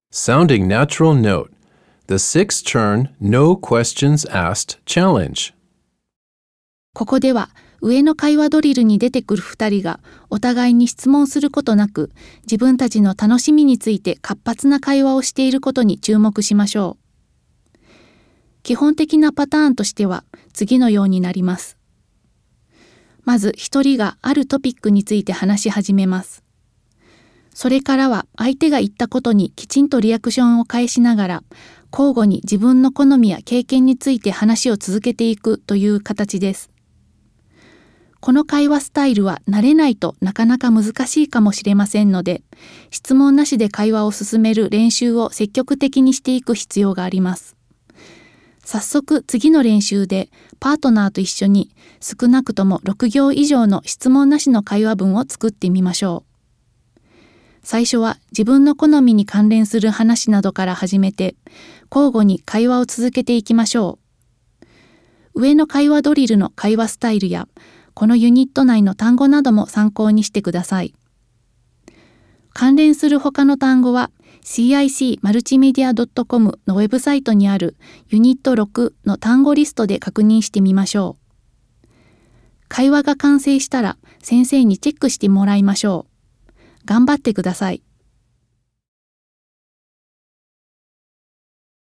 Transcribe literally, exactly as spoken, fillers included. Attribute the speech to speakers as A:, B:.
A: Sounding natural note. The sixth turn No Questions Asked Challenge.
B: ここでは上の会話ドリルに出てくるふたりがお互いに質問することなく、自分たちの楽しみについて活発な会話をしていることに注目しましょう。基本的なパターンとしては次のようになります。まずひとりがあるトピックについて話し始めます。それからは相手が言ったことにきちんとリアクションを返しながら、交互に自分の好みや経験について話を続けていくという形です。この会話スタイルは慣れないとなかなか難しいかもしれませんので、質問なしで会話を進める練習を積極的にしていく必要があります。早速次の練習でパートナーと一緒に少なくともろく行以上の質問なしの会話文を作ってみましょう。最初は自分の好みに関連する話などから始めて、交互に会話を続けていきましょう。上の会話ドリルの会話スタイルや、このユニット内の単語なども参考にしてください。関連する他の単語は シーアイシーマルチメディアドットコム のウェブサイトにあるユニットろくの単語リストで確認してみましょう。会話が完成したら先生にチェックしてもらいましょう。頑張ってください。